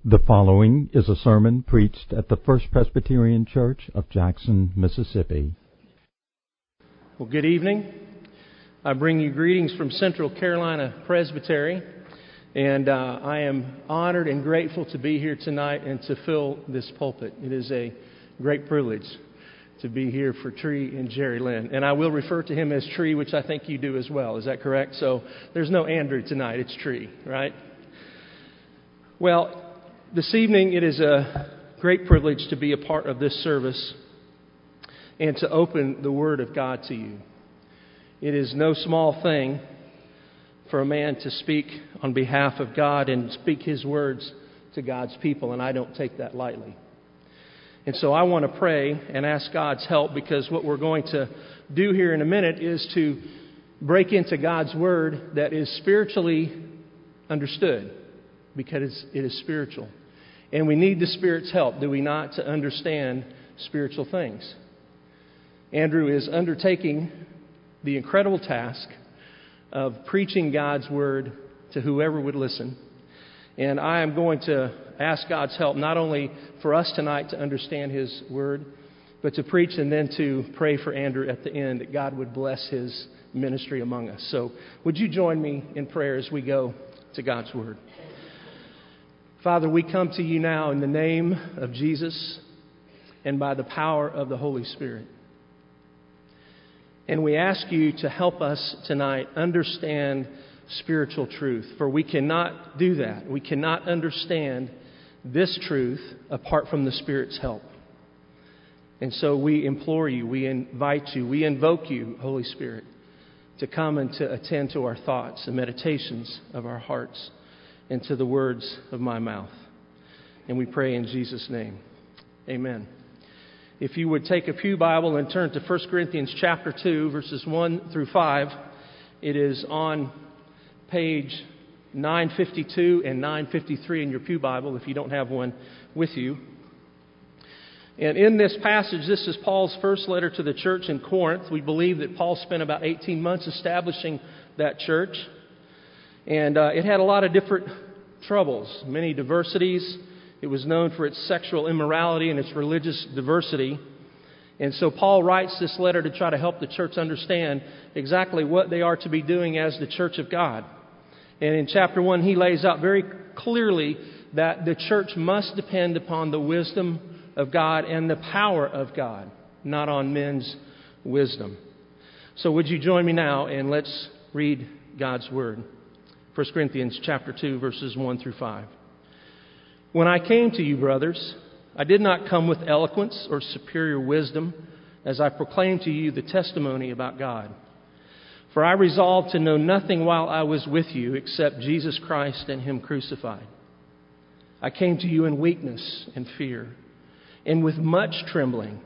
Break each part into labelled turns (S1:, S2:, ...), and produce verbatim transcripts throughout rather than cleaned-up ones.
S1: The following is a sermon preached at the First Presbyterian Church of Jackson, Mississippi.
S2: Well, good evening. I bring you greetings from Central Carolina Presbytery, and uh, I am honored and grateful to be here tonight and to fill this pulpit. It is a great privilege to be here for Tree and Jerry Lynn. And I will refer to him as Tree, which I think you do as well. Is that correct? So there's no Andrew tonight. It's Tree, right? Well, this evening it is a great privilege to be a part of this service and to open the Word of God to you. It is no small thing for a man to speak on behalf of God and speak His words to God's people, and I don't take that lightly. And so I want to pray and ask God's help, because what we're going to do here in a minute is to break into God's Word that is spiritually understood, because it is spiritual. And we need the Spirit's help, do we not, to understand spiritual things. Andrew is undertaking the incredible task of preaching God's Word to whoever would listen. And I am going to ask God's help not only for us tonight to understand His Word, but to preach and then to pray for Andrew at the end, that God would bless his ministry among us. So would you join me in prayer as we go to God's Word? Father, we come to you now in the name of Jesus and by the power of the Holy Spirit. And we ask you to help us tonight understand spiritual truth, for we cannot do that. We cannot understand this truth apart from the Spirit's help. And so we implore you, we invite you, we invoke you, Holy Spirit, to come and to attend to our thoughts and meditations of our hearts and to the words of my mouth. And we pray in Jesus' name. Amen. If you would take a pew Bible and turn to First Corinthians chapter two, verses one through five, it is on page nine fifty-two and nine fifty-three in your pew Bible, if you don't have one with you. And in this passage, this is Paul's first letter to the church in Corinth. We believe that Paul spent about eighteen months establishing that church. And uh, it had a lot of different troubles, many diversities. It was known for its sexual immorality and its religious diversity. And so Paul writes this letter to try to help the church understand exactly what they are to be doing as the church of God. And in chapter one, he lays out very clearly that the church must depend upon the wisdom of God and the power of God, not on men's wisdom. So would you join me now and let's read God's Word. First Corinthians chapter two, verses one through five. When I came to you, brothers, I did not come with eloquence or superior wisdom, as I proclaimed to you the testimony about God. For I resolved to know nothing while I was with you except Jesus Christ and Him crucified. I came to you in weakness and fear, and with much trembling.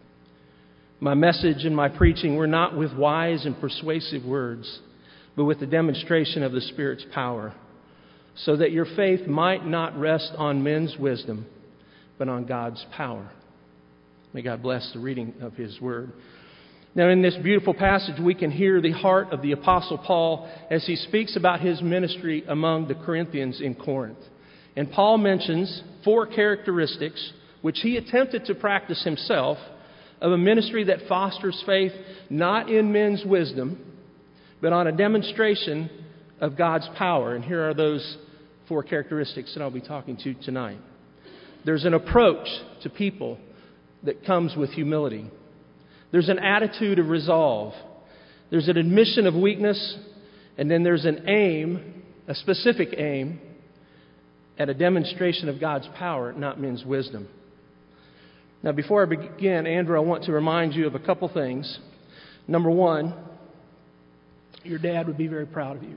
S2: My message and my preaching were not with wise and persuasive words, but with the demonstration of the Spirit's power, so that your faith might not rest on men's wisdom, but on God's power. May God bless the reading of His Word. Now, in this beautiful passage, we can hear the heart of the Apostle Paul as he speaks about his ministry among the Corinthians in Corinth. And Paul mentions four characteristics which he attempted to practice himself of a ministry that fosters faith not in men's wisdom, but on a demonstration of God's power. And here are those four characteristics that I'll be talking to tonight. There's an approach to people that comes with humility. There's an attitude of resolve. There's an admission of weakness. And then there's an aim, a specific aim, at a demonstration of God's power, not men's wisdom. Now, before I begin, Andrew, I want to remind you of a couple things. Number one, your dad would be very proud of you.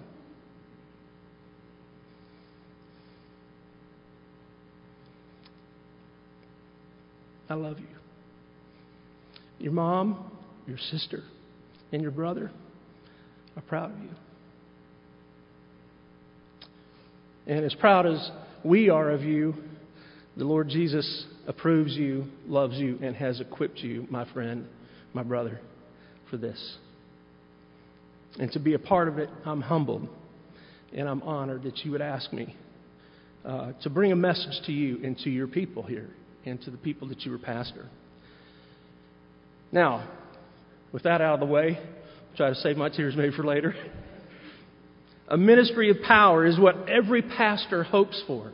S2: I love you. Your mom, your sister, and your brother are proud of you. And as proud as we are of you, the Lord Jesus approves you, loves you, and has equipped you, my friend, my brother, for this. And to be a part of it, I'm humbled and I'm honored that you would ask me uh, to bring a message to you and to your people here and to the people that you were pastor. Now, with that out of the way, I'll try to save my tears maybe for later. A ministry of power is what every pastor hopes for.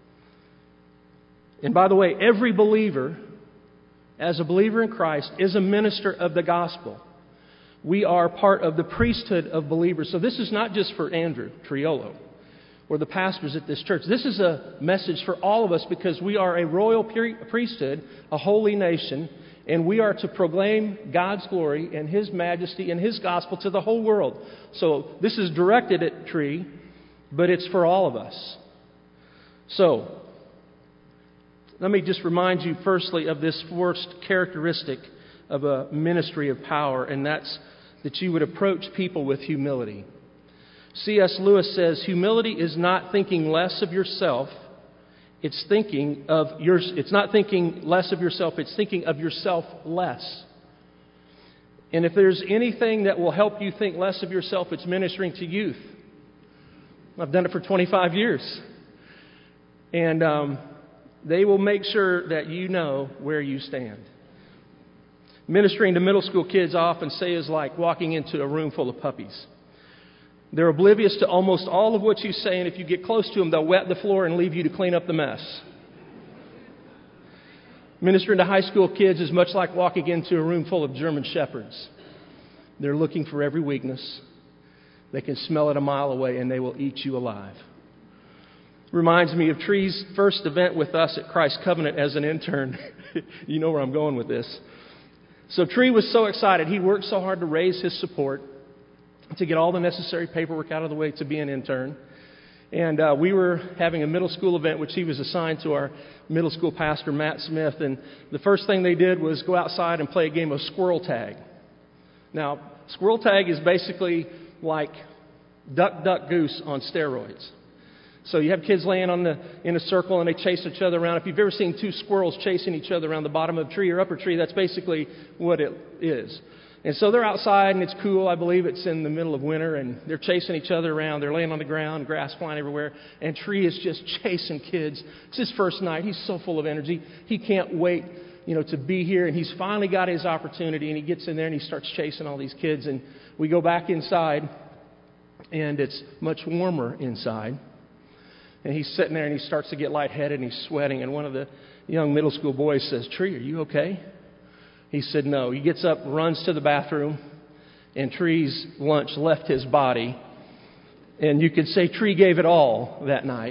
S2: And by the way, every believer, as a believer in Christ, is a minister of the gospel. We are part of the priesthood of believers. So this is not just for Andrew Triolo or the pastors at this church. This is a message for all of us because we are a royal priesthood, a holy nation, and we are to proclaim God's glory and His majesty and His gospel to the whole world. So this is directed at Tree, but it's for all of us. So, let me just remind you firstly of this first characteristic of a ministry of power, and that's that you would approach people with humility. C S Lewis says, humility is not thinking less of yourself, it's thinking of your, it's not thinking less of yourself, it's thinking of yourself less. And if there's anything that will help you think less of yourself, it's ministering to youth. I've done it for twenty-five years. And um, they will make sure that you know where you stand. Ministering to middle school kids, I often say, is like walking into a room full of puppies. They're oblivious to almost all of what you say, and if you get close to them, they'll wet the floor and leave you to clean up the mess. Ministering to high school kids is much like walking into a room full of German shepherds. They're looking for every weakness. They can smell it a mile away, and they will eat you alive. Reminds me of Tree's first event with us at Christ Covenant as an intern. You know where I'm going with this. So Tree was so excited. He worked so hard to raise his support, to get all the necessary paperwork out of the way to be an intern. And uh, we were having a middle school event, which he was assigned to our middle school pastor, Matt Smith. And the first thing they did was go outside and play a game of squirrel tag. Now, squirrel tag is basically like duck, duck, goose on steroids. So you have kids laying on the in a circle and they chase each other around. If you've ever seen two squirrels chasing each other around the bottom of a tree or upper tree, that's basically what it is. And so they're outside and it's cool. I believe it's in the middle of winter and they're chasing each other around. They're laying on the ground, grass flying everywhere. And Tree is just chasing kids. It's his first night. He's so full of energy. He can't wait, you know, to be here. And he's finally got his opportunity and he gets in there and he starts chasing all these kids. And we go back inside and it's much warmer inside. And he's sitting there and he starts to get lightheaded and he's sweating. And one of the young middle school boys says, Tree, are you okay? He said no. He gets up, runs to the bathroom, and Tree's lunch left his body. And you could say Tree gave it all that night.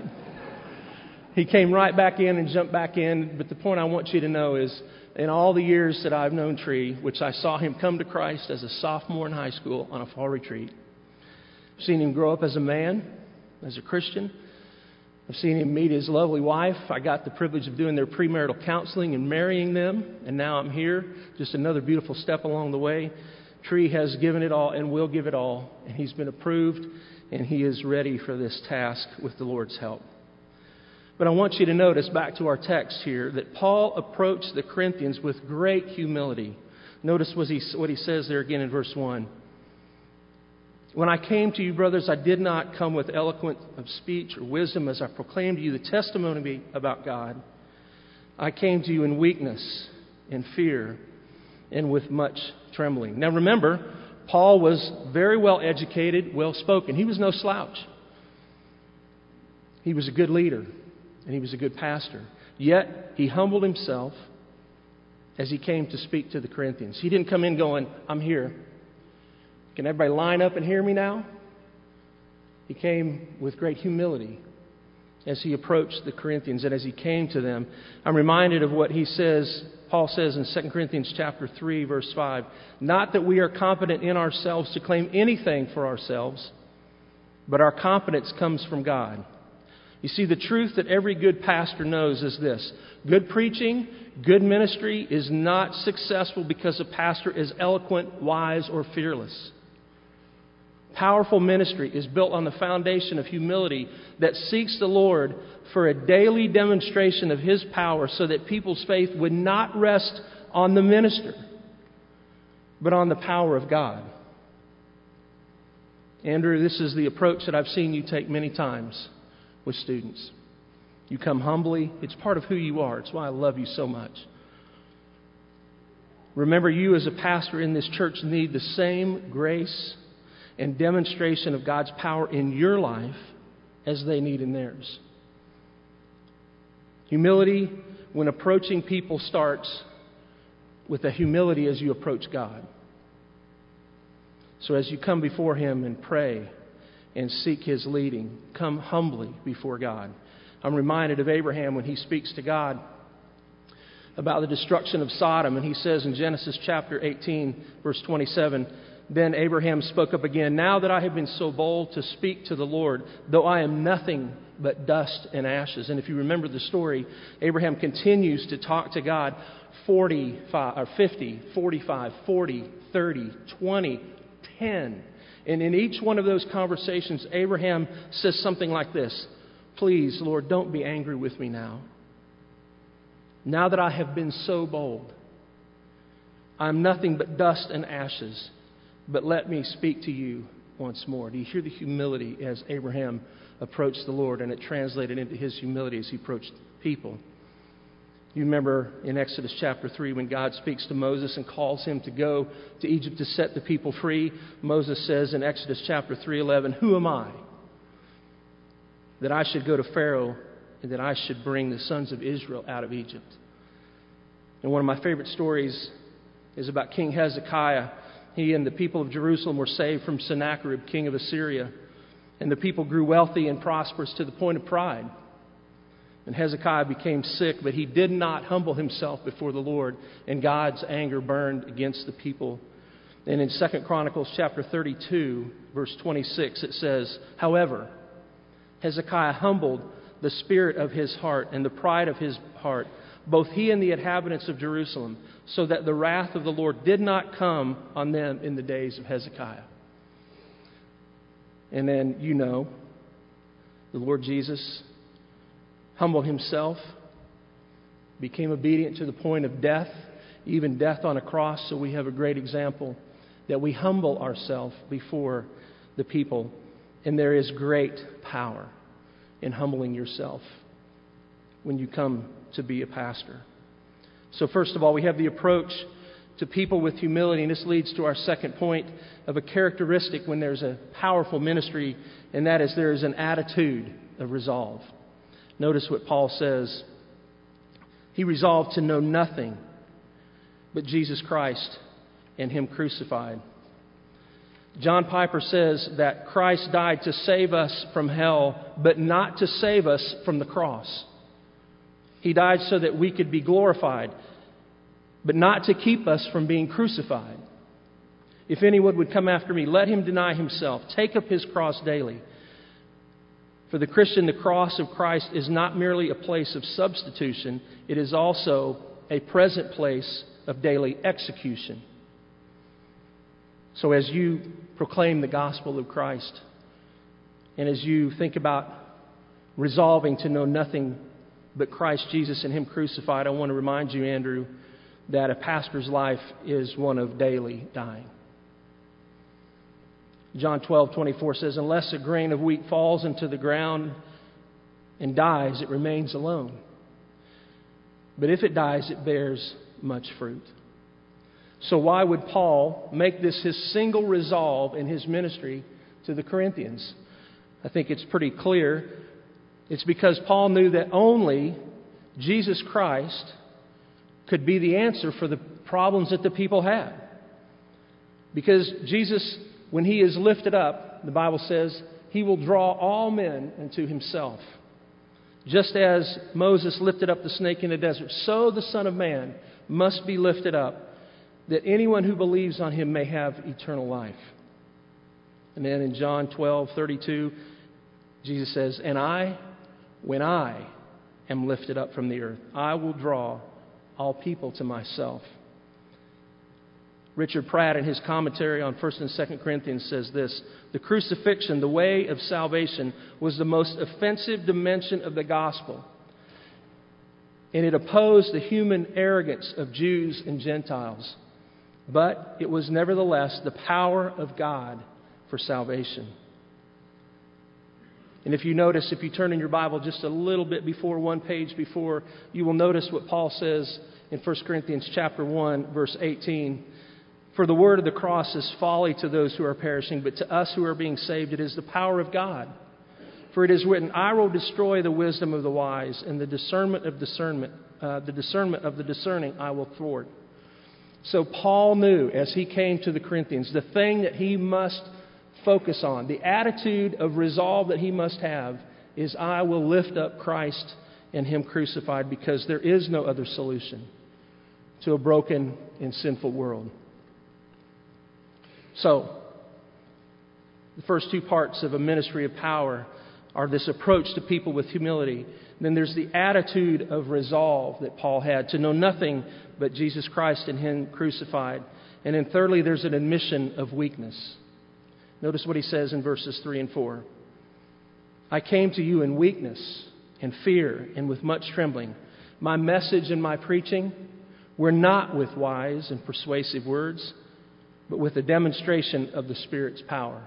S2: He came right back in and jumped back in. But the point I want you to know is, in all the years that I've known Tree, which I saw him come to Christ as a sophomore in high school on a fall retreat, I've seen him grow up as a man, as a Christian. I've seen him meet his lovely wife. I got the privilege of doing their premarital counseling and marrying them. And now I'm here. Just another beautiful step along the way. Tree has given it all and will give it all. And he's been approved. And he is ready for this task with the Lord's help. But I want you to notice, back to our text here, that Paul approached the Corinthians with great humility. Notice what he, what he says there again in verse one. When I came to you, brothers, I did not come with eloquence of speech or wisdom as I proclaimed to you the testimony about God. I came to you in weakness, in fear, and with much trembling. Now remember, Paul was very well educated, well spoken. He was no slouch. He was a good leader, and he was a good pastor. Yet, he humbled himself as he came to speak to the Corinthians. He didn't come in going, I'm here. Can everybody line up and hear me now? He came with great humility as he approached the Corinthians and as he came to them. I'm reminded of what he says, Paul says in Second Corinthians chapter three, verse five. Not that we are competent in ourselves to claim anything for ourselves, but our competence comes from God. You see, the truth that every good pastor knows is this. Good preaching, good ministry is not successful because a pastor is eloquent, wise, or fearless. Powerful ministry is built on the foundation of humility that seeks the Lord for a daily demonstration of His power so that people's faith would not rest on the minister, but on the power of God. Andrew, this is the approach that I've seen you take many times with students. You come humbly. It's part of who you are. It's why I love you so much. Remember, you as a pastor in this church need the same grace and demonstration of God's power in your life as they need in theirs. Humility when approaching people starts with a humility as you approach God. So as you come before Him and pray and seek His leading, come humbly before God. I'm reminded of Abraham when he speaks to God about the destruction of Sodom. And he says in Genesis chapter eighteen, verse twenty-seven, "Then Abraham spoke up again, 'Now that I have been so bold to speak to the Lord, though I am nothing but dust and ashes.'" And if you remember the story, Abraham continues to talk to God forty-five, or fifty, forty-five, forty, thirty, twenty, ten. And in each one of those conversations, Abraham says something like this: "Please, Lord, don't be angry with me now. Now that I have been so bold, I'm nothing but dust and ashes, but let me speak to you once more." Do you hear the humility as Abraham approached the Lord, and it translated into his humility as he approached people? You remember in Exodus chapter three when God speaks to Moses and calls him to go to Egypt to set the people free. Moses says in Exodus chapter three eleven, "Who am I that I should go to Pharaoh and that I should bring the sons of Israel out of Egypt?" And one of my favorite stories is about King Hezekiah. He and the people of Jerusalem were saved from Sennacherib, king of Assyria. And the people grew wealthy and prosperous to the point of pride. And Hezekiah became sick, but he did not humble himself before the Lord, and God's anger burned against the people. And in Second Chronicles chapter thirty-two, verse twenty-six, it says, "However, Hezekiah humbled the spirit of his heart and the pride of his heart, both he and the inhabitants of Jerusalem, so that the wrath of the Lord did not come on them in the days of Hezekiah." And then, you know, the Lord Jesus humbled himself, became obedient to the point of death, even death on a cross. So we have a great example that we humble ourselves before the people. And there is great power in humbling yourself when you come to be a pastor. So first of all, we have the approach to people with humility, and this leads to our second point of a characteristic when there's a powerful ministry, and that is there is an attitude of resolve. Notice what Paul says. He resolved to know nothing but Jesus Christ and Him crucified. John Piper says that Christ died to save us from hell, but not to save us from the cross. He died so that we could be glorified, but not to keep us from being crucified. "If anyone would come after me, let him deny himself, take up his cross daily." For the Christian, the cross of Christ is not merely a place of substitution, it is also a present place of daily execution. So as you proclaim the gospel of Christ, and as you think about resolving to know nothing but Christ Jesus and Him crucified, I want to remind you, Andrew, that a pastor's life is one of daily dying. John twelve twenty-four says, "Unless a grain of wheat falls into the ground and dies, it remains alone. But if it dies, it bears much fruit." So why would Paul make this his single resolve in his ministry to the Corinthians? I think it's pretty clear. It's because Paul knew that only Jesus Christ could be the answer for the problems that the people had. Because Jesus, when He is lifted up, the Bible says, He will draw all men unto Himself. Just as Moses lifted up the snake in the desert, so the Son of Man must be lifted up, that anyone who believes on Him may have eternal life. And then in John twelve thirty-two, Jesus says, "And I, when I am lifted up from the earth, I will draw all people to myself." Richard Pratt, in his commentary on First and Second Corinthians, says this: "The crucifixion, the way of salvation, was the most offensive dimension of the gospel. And it opposed the human arrogance of Jews and Gentiles. But it was nevertheless the power of God for salvation." And if you notice, if you turn in your Bible just a little bit before, one page before, you will notice what Paul says in First Corinthians chapter one, verse eighteen. For the word of the cross is folly to those who are perishing, but to us who are being saved it is the power of God. For it is written, I will destroy the wisdom of the wise, and the discernment of discernment, uh, the discernment of the discerning I will thwart. So Paul knew as he came to the Corinthians, the thing that he must focus on, the attitude of resolve that he must have is I will lift up Christ and Him crucified, because there is no other solution to a broken and sinful world. So, the first two parts of a ministry of power are this approach to people with humility. Then there's the attitude of resolve that Paul had to know nothing but Jesus Christ and Him crucified. And then thirdly, there's an admission of weakness. Notice what he says in verses three and four. I came to you in weakness and fear and with much trembling. My message and my preaching were not with wise and persuasive words, but with a demonstration of the Spirit's power.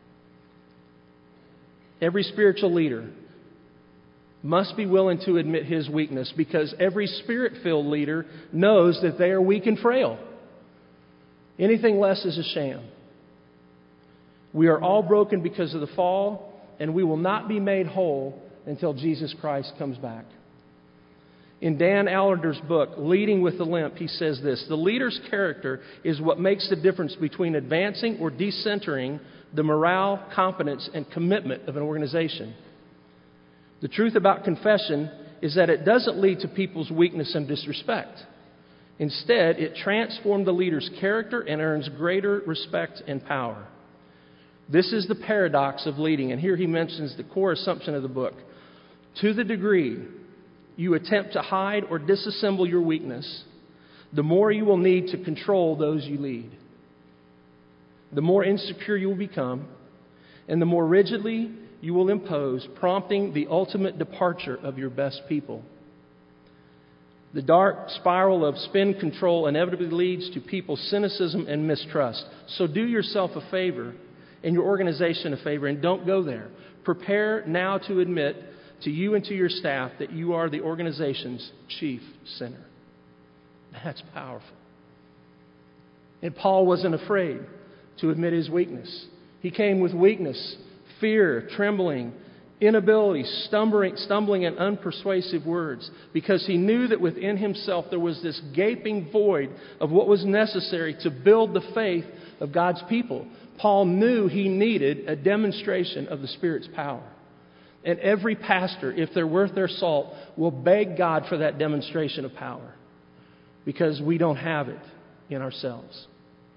S2: Every spiritual leader must be willing to admit his weakness, because every Spirit-filled leader knows that they are weak and frail. Anything less is a sham. We are all broken because of the fall, and we will not be made whole until Jesus Christ comes back. In Dan Allarder's book, Leading with the Limp, he says this: the leader's character is what makes the difference between advancing or decentering the morale, competence, and commitment of an organization. The truth about confession is that it doesn't lead to people's weakness and disrespect. Instead, it transforms the leader's character and earns greater respect and power. This is the paradox of leading, and here he mentions the core assumption of the book. To the degree you attempt to hide or disassemble your weakness, the more you will need to control those you lead. The more insecure you will become, and the more rigidly you will impose, prompting the ultimate departure of your best people. The dark spiral of spin control inevitably leads to people's cynicism and mistrust. So do yourself a favor and your organization a favor, and don't go there. Prepare now to admit to you and to your staff that you are the organization's chief sinner. That's powerful. And Paul wasn't afraid to admit his weakness. He came with weakness, fear, trembling, inability, stumbling, stumbling in unpersuasive words, because he knew that within himself there was this gaping void of what was necessary to build the faith of God's people. Paul knew he needed a demonstration of the Spirit's power. And every pastor, if they're worth their salt, will beg God for that demonstration of power, because we don't have it in ourselves.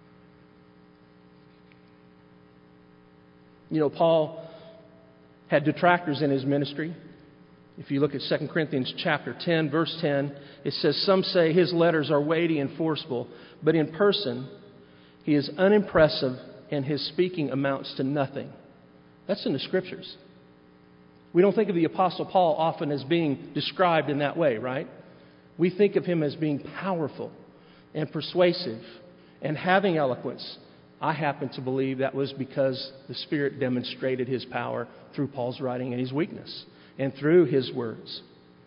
S2: You know, Paul had detractors in his ministry. If you look at Second Corinthians chapter ten, verse ten, it says, some say his letters are weighty and forceful, but in person he is unimpressive and his speaking amounts to nothing. That's in the Scriptures. We don't think of the Apostle Paul often as being described in that way, right? We think of him as being powerful and persuasive and having eloquence. I happen to believe that was because the Spirit demonstrated His power through Paul's writing and his weakness, and through his words.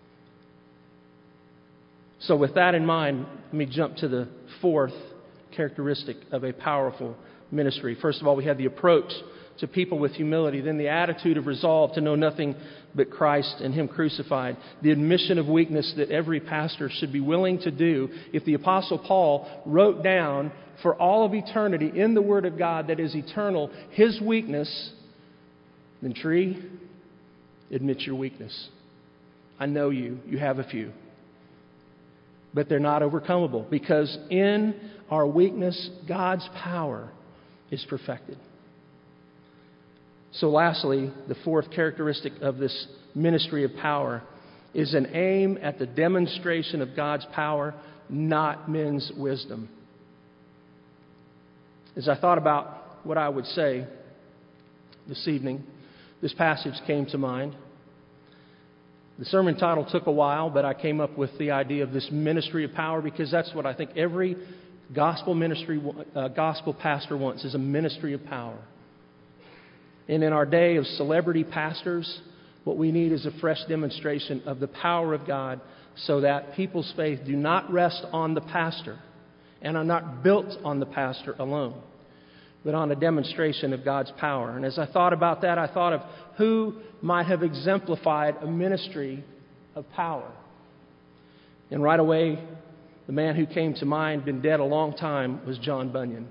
S2: So with that in mind, let me jump to the fourth characteristic of a powerful ministry. First of all, we have the approach to people with humility, then the attitude of resolve to know nothing but Christ and Him crucified, the admission of weakness that every pastor should be willing to do. If the Apostle Paul wrote down for all of eternity in the Word of God that is eternal his weakness, then tree, admit your weakness. I know you. You have a few. But they're not overcomable, because in our weakness, God's power is perfected. So lastly, the fourth characteristic of this ministry of power is an aim at the demonstration of God's power, not men's wisdom. As I thought about what I would say this evening, this passage came to mind. The sermon title took a while, but I came up with the idea of this ministry of power, because that's what I think every gospel ministry, uh, gospel pastor wants, is a ministry of power. And in our day of celebrity pastors, what we need is a fresh demonstration of the power of God so that people's faith do not rest on the pastor and are not built on the pastor alone, but on a demonstration of God's power. And as I thought about that, I thought of who might have exemplified a ministry of power. And right away, the man who came to mind, been dead a long time, was John Bunyan.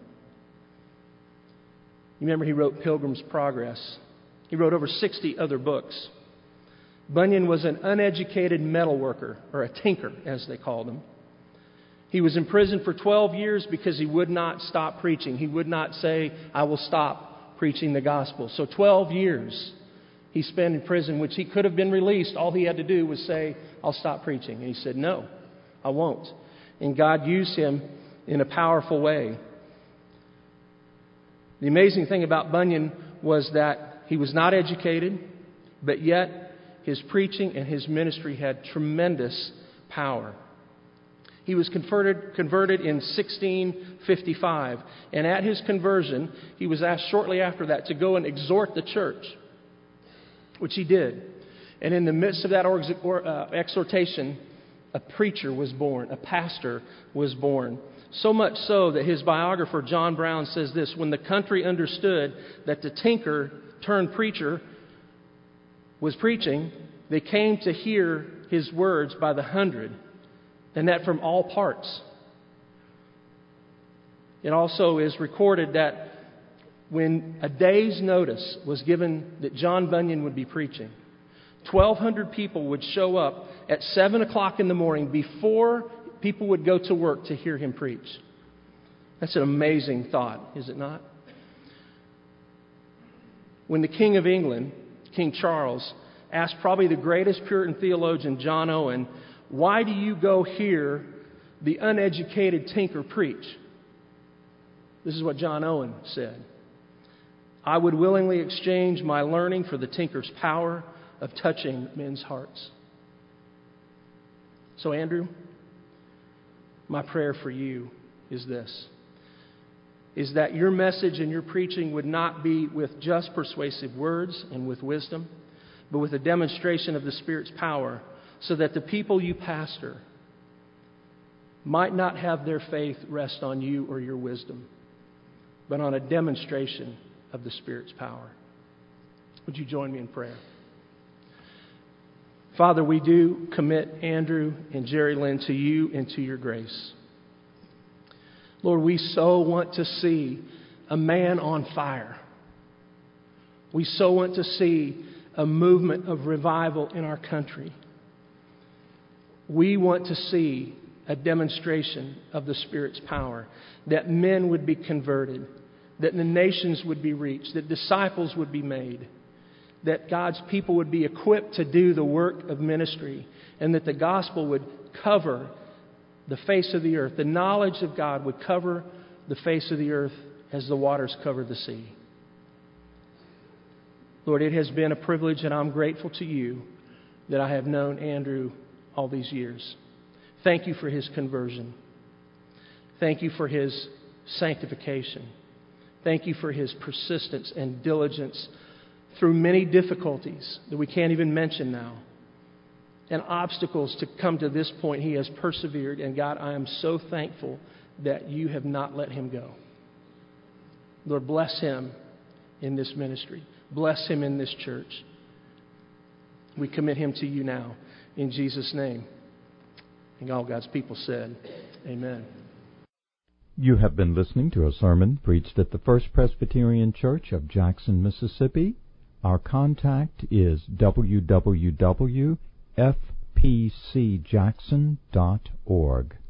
S2: You remember he wrote Pilgrim's Progress. He wrote over sixty other books. Bunyan was an uneducated metal worker, or a tinker, as they called him. He was imprisoned for twelve years because he would not stop preaching. He would not say, I will stop preaching the gospel. So twelve years he spent in prison, which he could have been released. All he had to do was say, I'll stop preaching. And he said, no, I won't. And God used him in a powerful way. The amazing thing about Bunyan was that he was not educated, but yet his preaching and his ministry had tremendous power. He was converted, converted in sixteen fifty-five, and at his conversion, he was asked shortly after that to go and exhort the church, which he did. And in the midst of that exhortation, a preacher was born, a pastor was born. So much so that his biographer, John Brown, says this: when the country understood that the tinker turned preacher was preaching, they came to hear his words by the hundred, and that from all parts. It also is recorded that when a day's notice was given that John Bunyan would be preaching, twelve hundred people would show up at seven o'clock in the morning before people would go to work to hear him preach. That's an amazing thought, is it not? When the King of England, King Charles, asked probably the greatest Puritan theologian, John Owen, why do you go hear the uneducated tinker preach? This is what John Owen said: I would willingly exchange my learning for the tinker's power of touching men's hearts. So, Andrew, my prayer for you is this, is that your message and your preaching would not be with just persuasive words and with wisdom, but with a demonstration of the Spirit's power, so that the people you pastor might not have their faith rest on you or your wisdom, but on a demonstration of the Spirit's power. Would you join me in prayer? Father, we do commit Andrew and Jerry Lynn to you and to your grace. Lord, we so want to see a man on fire. We so want to see a movement of revival in our country. We want to see a demonstration of the Spirit's power, that men would be converted, that the nations would be reached, that disciples would be made, that God's people would be equipped to do the work of ministry, and that the gospel would cover the face of the earth. The knowledge of God would cover the face of the earth as the waters cover the sea. Lord, it has been a privilege, and I'm grateful to you that I have known Andrew all these years. Thank you for his conversion. Thank you for his sanctification. Thank you for his persistence and diligence through many difficulties that we can't even mention now, and obstacles to come to this point. He has persevered, and God, I am so thankful that you have not let him go. Lord, bless him in this ministry. Bless him in this church. We commit him to you now, in Jesus' name. And all God's people said, amen.
S1: You have been listening to a sermon preached at the First Presbyterian Church of Jackson, Mississippi. Our contact is w w w dot f p c jackson dot org.